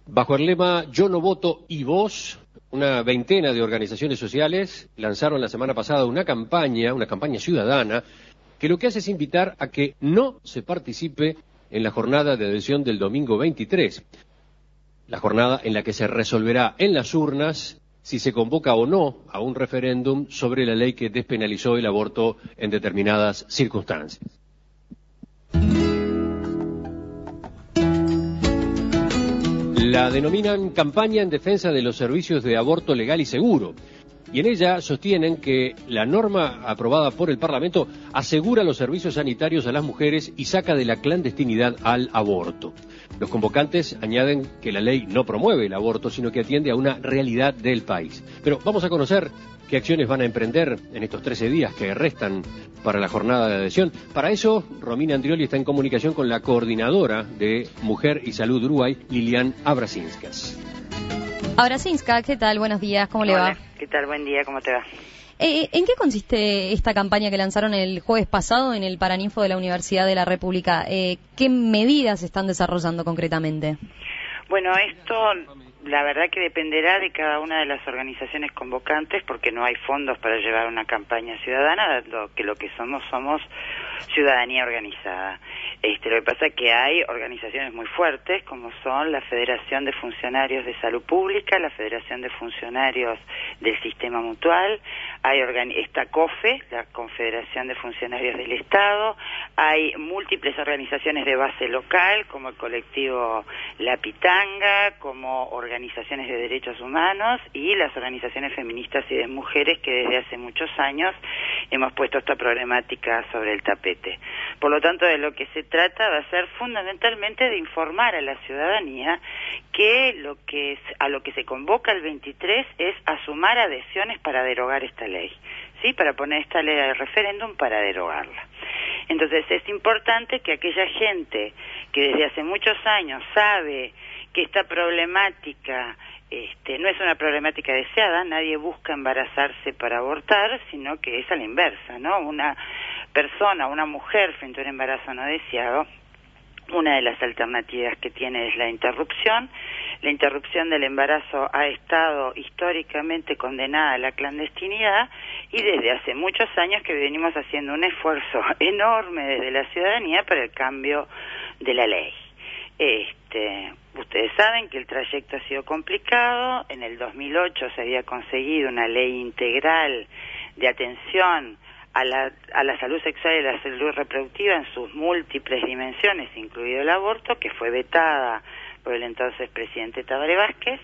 Bajo el lema Yo no voto y vos, una veintena de organizaciones sociales lanzaron la semana pasada una campaña ciudadana, que lo que hace es invitar a que no se participe en la jornada de adhesión del domingo 23, la jornada en la que se resolverá en las urnas si se convoca o no a un referéndum sobre la ley que despenalizó el aborto en determinadas circunstancias. La denominan campaña en defensa de los servicios de aborto legal y seguro, y en ella sostienen que la norma aprobada por el Parlamento asegura los servicios sanitarios a las mujeres y saca de la clandestinidad al aborto. Los convocantes añaden que la ley no promueve el aborto, sino que atiende a una realidad del país. Pero vamos a conocer qué acciones van a emprender en estos 13 días que restan para la jornada de adhesión. Para eso, Romina Andrioli está en comunicación con la coordinadora de Mujer y Salud Uruguay, Lilian Abrasinskas. Abrasinskas, ¿qué tal? Buenos días, ¿cómo le va? Hola, ¿qué tal? Buen día, ¿cómo te va? ¿En qué consiste esta campaña que lanzaron el jueves pasado en el Paraninfo de la Universidad de la República? ¿Qué medidas están desarrollando concretamente? Bueno, esto la verdad que dependerá de cada una de las organizaciones convocantes, porque no hay fondos para llevar una campaña ciudadana, dado que lo que somos ciudadanía organizada. Lo que pasa es que hay organizaciones muy fuertes, como son la Federación de Funcionarios de Salud Pública, la Federación de Funcionarios del Sistema Mutual, hay esta COFE, la Confederación de Funcionarios del Estado, hay múltiples organizaciones de base local, como el colectivo La Pitanga, como organizaciones de derechos humanos y las organizaciones feministas y de mujeres que desde hace muchos años hemos puesto esta problemática sobre el tapete. Por lo tanto, de lo que se trata va a ser fundamentalmente de informar a la ciudadanía que a lo que se convoca el 23 es a sumar adhesiones para derogar esta ley, ¿sí? Para poner esta ley al referéndum para derogarla. Entonces es importante que aquella gente que desde hace muchos años sabe que esta problemática no es una problemática deseada, nadie busca embarazarse para abortar, sino que es a la inversa, ¿no? Una persona, una mujer frente a un embarazo no deseado, una de las alternativas que tiene es la interrupción. La interrupción del embarazo ha estado históricamente condenada a la clandestinidad y desde hace muchos años que venimos haciendo un esfuerzo enorme desde la ciudadanía para el cambio de la ley. Ustedes saben que el trayecto ha sido complicado. En el 2008 se había conseguido una ley integral de atención a la salud sexual y la salud reproductiva en sus múltiples dimensiones, incluido el aborto, que fue vetada por el entonces presidente Tabaré Vázquez.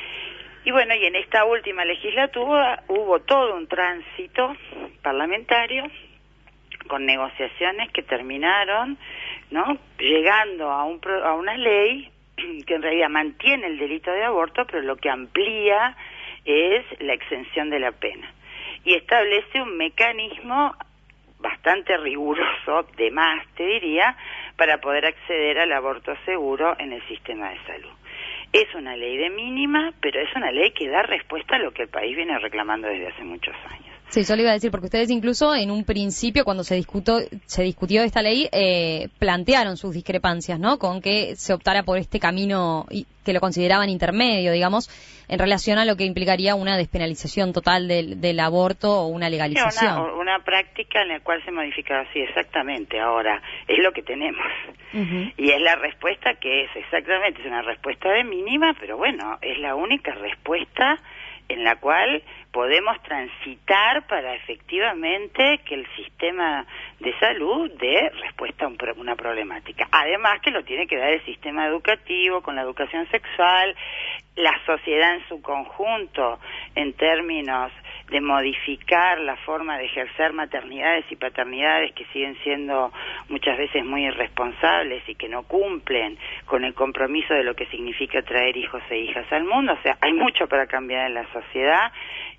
Y bueno, y en esta última legislatura hubo todo un tránsito parlamentario con negociaciones que terminaron, ¿no?, llegando a una ley que en realidad mantiene el delito de aborto, pero lo que amplía es la exención de la pena. Y establece un mecanismo bastante riguroso, de más te diría, para poder acceder al aborto seguro en el sistema de salud. Es una ley de mínima, pero es una ley que da respuesta a lo que el país viene reclamando desde hace muchos años. Sí, yo le iba a decir, porque ustedes incluso en un principio, cuando se discutió esta ley, plantearon sus discrepancias, ¿no?, con que se optara por este camino y que lo consideraban intermedio, digamos, en relación a lo que implicaría una despenalización total del aborto o una legalización. Sí, una práctica en la cual se modifica, sí, exactamente. Ahora, es lo que tenemos. Uh-huh. Y es la respuesta que es exactamente, es una respuesta de mínima, pero bueno, es la única respuesta en la cual podemos transitar para efectivamente que el sistema de salud dé respuesta a una problemática. Además que lo tiene que dar el sistema educativo con la educación sexual, la sociedad en su conjunto en términos de modificar la forma de ejercer maternidades y paternidades que siguen siendo muchas veces muy irresponsables y que no cumplen con el compromiso de lo que significa traer hijos e hijas al mundo. O sea, hay mucho para cambiar en la sociedad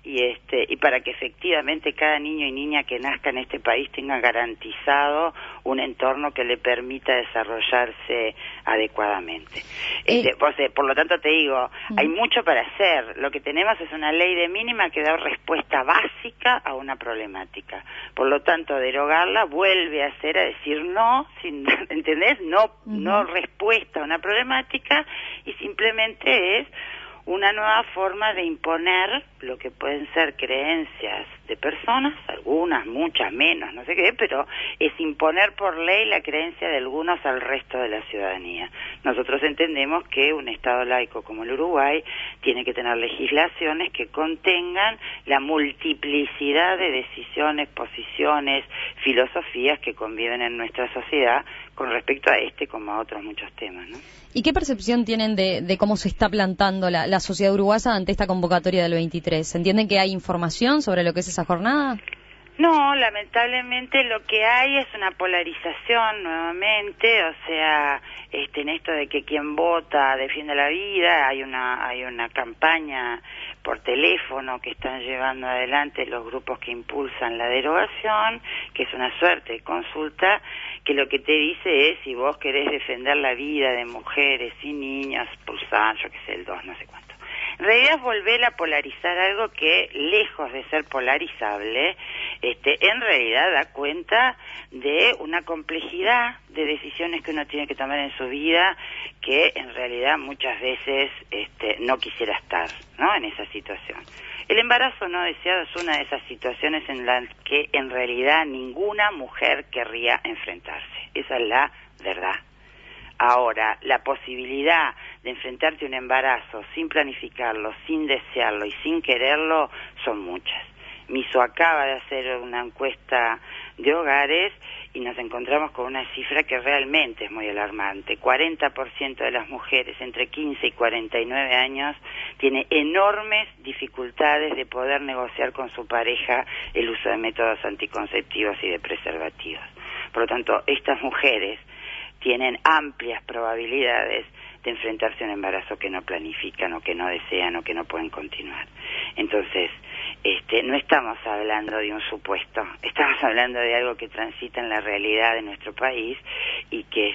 y para que efectivamente cada niño y niña que nazca en este país tenga garantizado un entorno que le permita desarrollarse adecuadamente. Por lo tanto te digo, hay mucho para hacer. Lo que tenemos es una ley de mínima que da respuesta respuesta básica a una problemática. Por lo tanto, derogarla vuelve a decir no, ¿entendés? No respuesta a una problemática, y simplemente es una nueva forma de imponer lo que pueden ser creencias de personas, algunas, muchas, menos, no sé qué, pero es imponer por ley la creencia de algunos al resto de la ciudadanía. Nosotros entendemos que un Estado laico como el Uruguay tiene que tener legislaciones que contengan la multiplicidad de decisiones, posiciones, filosofías que conviven en nuestra sociedad con respecto a este como a otros muchos temas, ¿no? ¿Y qué percepción tienen de cómo se está plantando la sociedad uruguaya ante esta convocatoria del 23? ¿Entienden que hay información sobre lo que es esa jornada? No, lamentablemente lo que hay es una polarización nuevamente, o sea, en esto de que quien vota defiende la vida, hay una campaña por teléfono que están llevando adelante los grupos que impulsan la derogación, que es una suerte de consulta, que lo que te dice es si vos querés defender la vida de mujeres y niños, pulsar, yo qué sé, el 2, no sé cuánto. En realidad es volver a polarizar algo que, lejos de ser polarizable, en realidad da cuenta de una complejidad de decisiones que uno tiene que tomar en su vida, que en realidad muchas veces no quisiera estar, ¿no?, en esa situación. El embarazo no deseado es una de esas situaciones en las que en realidad ninguna mujer querría enfrentarse. Esa es la verdad. Ahora, la posibilidad de enfrentarte a un embarazo sin planificarlo, sin desearlo y sin quererlo, son muchas. MISO acaba de hacer una encuesta de hogares y nos encontramos con una cifra que realmente es muy alarmante. 40% de las mujeres entre 15 y 49 años tiene enormes dificultades de poder negociar con su pareja el uso de métodos anticonceptivos y de preservativos. Por lo tanto, estas mujeres tienen amplias probabilidades de enfrentarse a un embarazo que no planifican o que no desean o que no pueden continuar. Entonces, no estamos hablando de un supuesto, estamos hablando de algo que transita en la realidad de nuestro país y que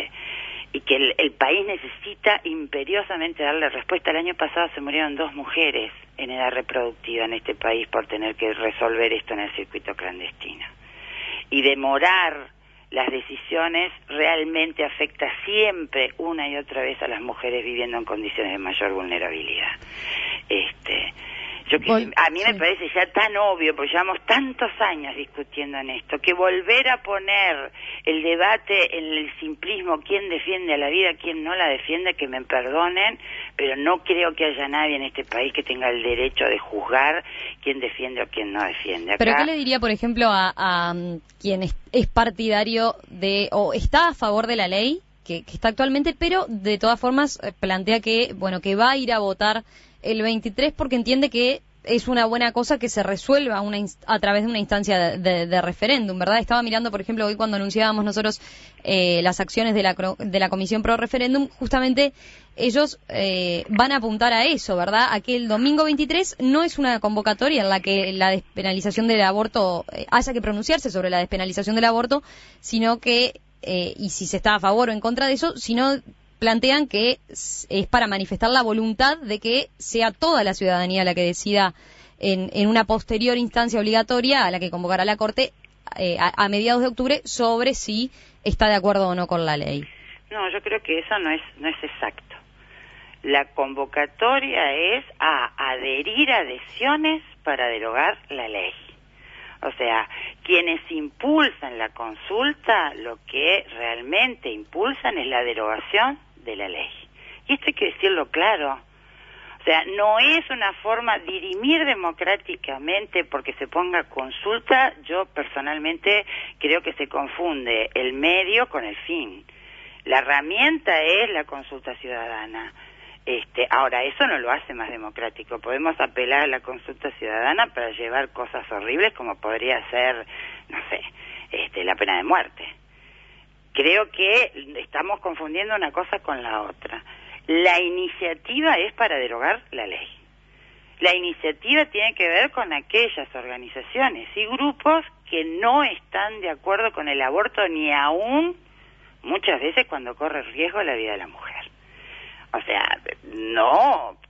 el país necesita imperiosamente darle respuesta. El año pasado se murieron 2 mujeres en edad reproductiva en este país por tener que resolver esto en el circuito clandestino. Y demorar las decisiones realmente afecta siempre una y otra vez a las mujeres viviendo en condiciones de mayor vulnerabilidad. A mí me parece ya tan obvio, porque llevamos tantos años discutiendo en esto, que volver a poner el debate en el simplismo, quién defiende a la vida, quién no la defiende, que me perdonen, pero no creo que haya nadie en este país que tenga el derecho de juzgar quién defiende o quién no defiende. ¿Pero qué le diría, por ejemplo, a quien es partidario de, o está a favor de la ley que está actualmente, pero de todas formas plantea que va a ir a votar el 23 porque entiende que es una buena cosa que se resuelva a través de una instancia de referéndum, ¿verdad? Estaba mirando, por ejemplo, hoy cuando anunciábamos nosotros las acciones de la Comisión Pro Referéndum, justamente ellos van a apuntar a eso, ¿verdad? A que el domingo 23 no es una convocatoria en la que la despenalización del aborto, haya que pronunciarse sobre la despenalización del aborto, sino que, y si se está a favor o en contra de eso, sino plantean que es para manifestar la voluntad de que sea toda la ciudadanía la que decida en una posterior instancia obligatoria a la que convocará la Corte a mediados de octubre sobre si está de acuerdo o no con la ley. No, yo creo que eso no es exacto. La convocatoria es a adherir adhesiones para derogar la ley. O sea, quienes impulsan la consulta, lo que realmente impulsan es la derogación de la ley. Y esto hay que decirlo claro. O sea, no es una forma de dirimir democráticamente porque se ponga consulta. Yo personalmente creo que se confunde el medio con el fin. La herramienta es la consulta ciudadana. Ahora, eso no lo hace más democrático. Podemos apelar a la consulta ciudadana para llevar cosas horribles como podría ser, no sé, la pena de muerte. Creo que estamos confundiendo una cosa con la otra. La iniciativa es para derogar la ley. La iniciativa tiene que ver con aquellas organizaciones y grupos que no están de acuerdo con el aborto, ni aún muchas veces cuando corre riesgo la vida de la mujer. O sea, no,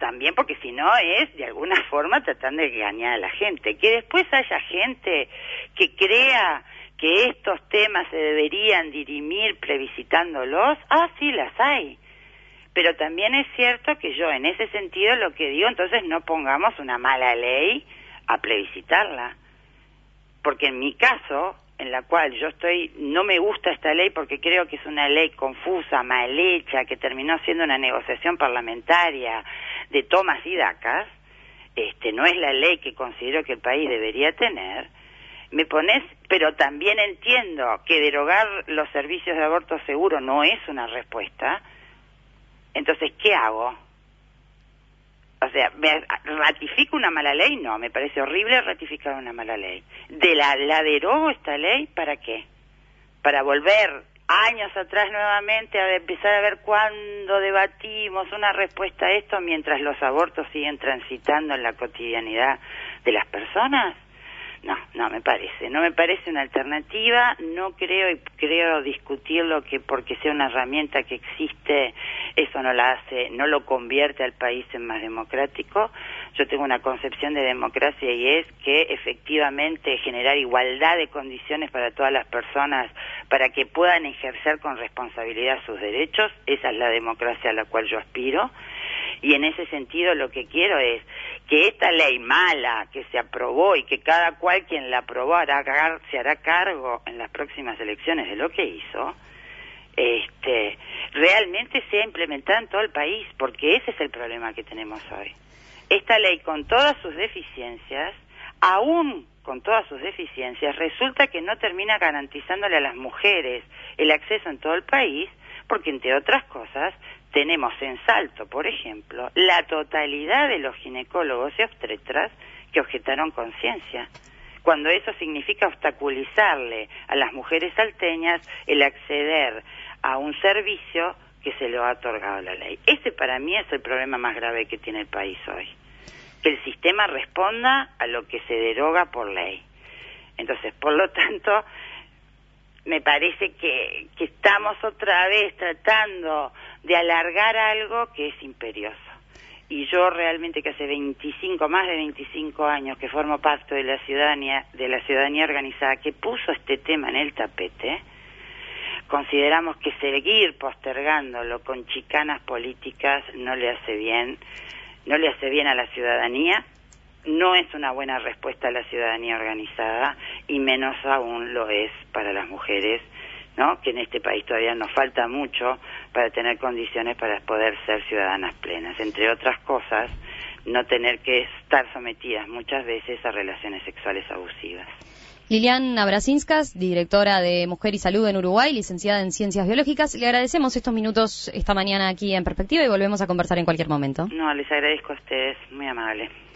también porque si no es de alguna forma tratando de engañar a la gente. Que después haya gente que crea que estos temas se deberían dirimir plebiscitándolos, sí las hay. Pero también es cierto que yo en ese sentido lo que digo, entonces no pongamos una mala ley a plebiscitarla. Porque en mi caso, en la cual yo no me gusta esta ley porque creo que es una ley confusa, mal hecha, que terminó siendo una negociación parlamentaria de tomas y dacas, no es la ley que considero que el país debería tener. Pero también entiendo que derogar los servicios de aborto seguro no es una respuesta. Entonces, ¿qué hago? O sea, ¿me ratifico una mala ley? No, me parece horrible ratificar una mala ley. ¿La derogo esta ley? ¿Para qué? ¿Para volver años atrás nuevamente a empezar a ver cuándo debatimos una respuesta a esto mientras los abortos siguen transitando en la cotidianidad de las personas? No me parece una alternativa. No creo discutirlo que porque sea una herramienta que existe, eso no lo convierte al país en más democrático. Yo tengo una concepción de democracia y es que efectivamente generar igualdad de condiciones para todas las personas para que puedan ejercer con responsabilidad sus derechos, esa es la democracia a la cual yo aspiro. Y en ese sentido lo que quiero es que esta ley mala que se aprobó y que cada cual quien la aprobó se hará cargo en las próximas elecciones de lo que hizo, realmente sea implementada en todo el país, porque ese es el problema que tenemos hoy. Esta ley con todas sus deficiencias, aún con todas sus deficiencias, resulta que no termina garantizándole a las mujeres el acceso en todo el país, porque entre otras cosas tenemos en Salto, por ejemplo, la totalidad de los ginecólogos y obstetras que objetaron conciencia, cuando eso significa obstaculizarle a las mujeres salteñas el acceder a un servicio que se le ha otorgado la ley. Ese para mí es el problema más grave que tiene el país hoy, que el sistema responda a lo que se deroga por ley. Entonces, por lo tanto, me parece que estamos otra vez tratando de alargar algo que es imperioso. Y yo realmente que hace más de 25 años que formo parte de la ciudadanía organizada que puso este tema en el tapete, consideramos que seguir postergándolo con chicanas políticas no le hace bien a la ciudadanía, no es una buena respuesta a la ciudadanía organizada y menos aún lo es para las mujeres, ¿no? Que en este país todavía nos falta mucho para tener condiciones para poder ser ciudadanas plenas, entre otras cosas, no tener que estar sometidas muchas veces a relaciones sexuales abusivas. Liliana Brasinskas, directora de Mujer y Salud en Uruguay, licenciada en Ciencias Biológicas, le agradecemos estos minutos esta mañana aquí en Perspectiva y volvemos a conversar en cualquier momento. No, les agradezco a ustedes, muy amable.